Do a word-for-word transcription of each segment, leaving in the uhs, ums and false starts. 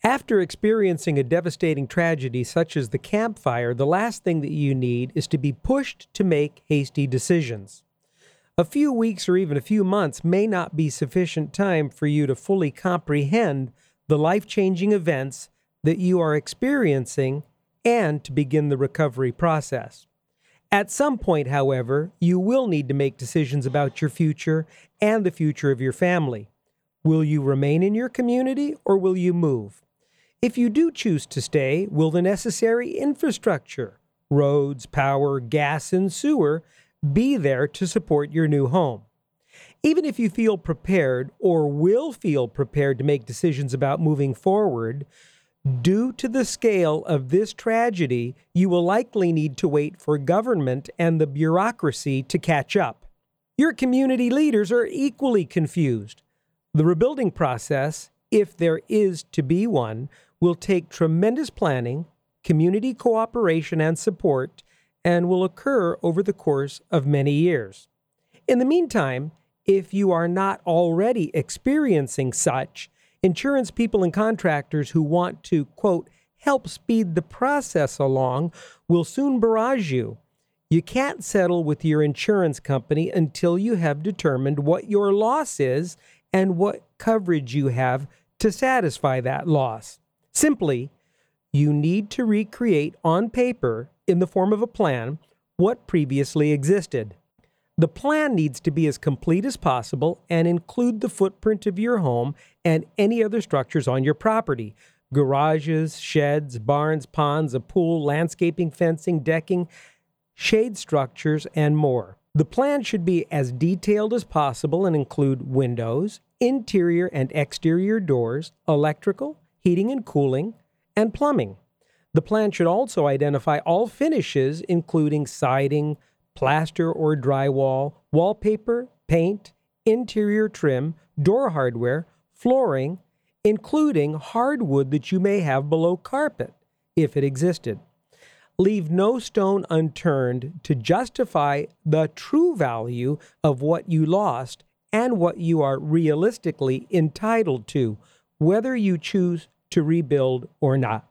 After experiencing a devastating tragedy such as the Camp Fire, the last thing that you need is to be pushed to make hasty decisions. A few weeks or even a few months may not be sufficient time for you to fully comprehend the life-changing events that you are experiencing and to begin the recovery process. At some point, however, you will need to make decisions about your future and the future of your family. Will you remain in your community or will you move? If you do choose to stay, will the necessary infrastructure, roads, power, gas, and sewer, be there to support your new home? Even if you feel prepared or will feel prepared to make decisions about moving forward, due to the scale of this tragedy, you will likely need to wait for government and the bureaucracy to catch up. Your community leaders are equally confused. The rebuilding process, if there is to be one, will take tremendous planning, community cooperation, and support, and will occur over the course of many years. In the meantime, if you are not already experiencing such, insurance people and contractors who want to, quote, help speed the process along will soon barrage you. You can't settle with your insurance company until you have determined what your loss is and what coverage you have to satisfy that loss. Simply, you need to recreate on paper, in the form of a plan, what previously existed. The plan needs to be as complete as possible and include the footprint of your home and any other structures on your property: garages, sheds, barns, ponds, a pool, landscaping, fencing, decking, shade structures, and more. The plan should be as detailed as possible and include windows, interior and exterior doors, electrical, heating and cooling, and plumbing. The plan should also identify all finishes, including siding, plaster or drywall, wallpaper, paint, interior trim, door hardware, flooring, including hardwood that you may have below carpet, if it existed. Leave no stone unturned to justify the true value of what you lost and what you are realistically entitled to, whether you choose to rebuild or not.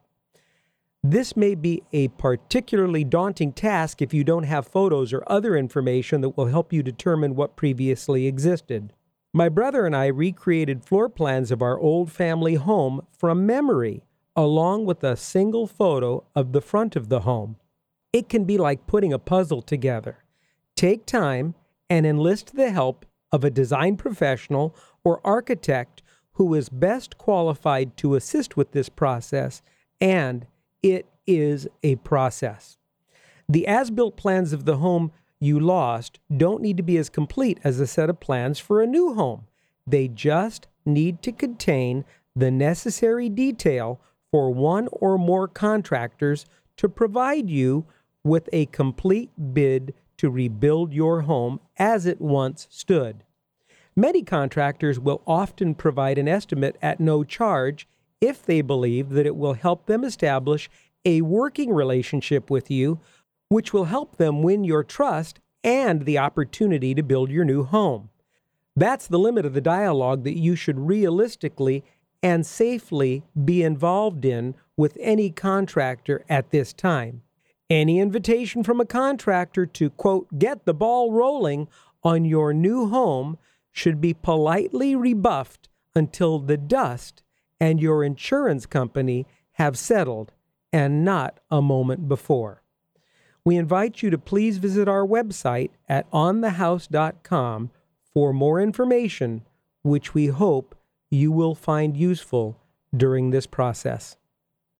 This may be a particularly daunting task if you don't have photos or other information that will help you determine what previously existed. My brother and I recreated floor plans of our old family home from memory, along with a single photo of the front of the home. It can be like putting a puzzle together. Take time and enlist the help of a design professional or architect who is best qualified to assist with this process, and it is a process. The as-built plans of the home you lost don't need to be as complete as a set of plans for a new home. They just need to contain the necessary detail for one or more contractors to provide you with a complete bid to rebuild your home as it once stood. Many contractors will often provide an estimate at no charge if they believe that it will help them establish a working relationship with you, which will help them win your trust and the opportunity to build your new home. That's the limit of the dialogue that you should realistically and safely be involved in with any contractor at this time. Any invitation from a contractor to, quote, get the ball rolling on your new home should be politely rebuffed until the dust and your insurance company have settled, and not a moment before. We invite you to please visit our website at on the house dot com for more information, which we hope you will find useful during this process.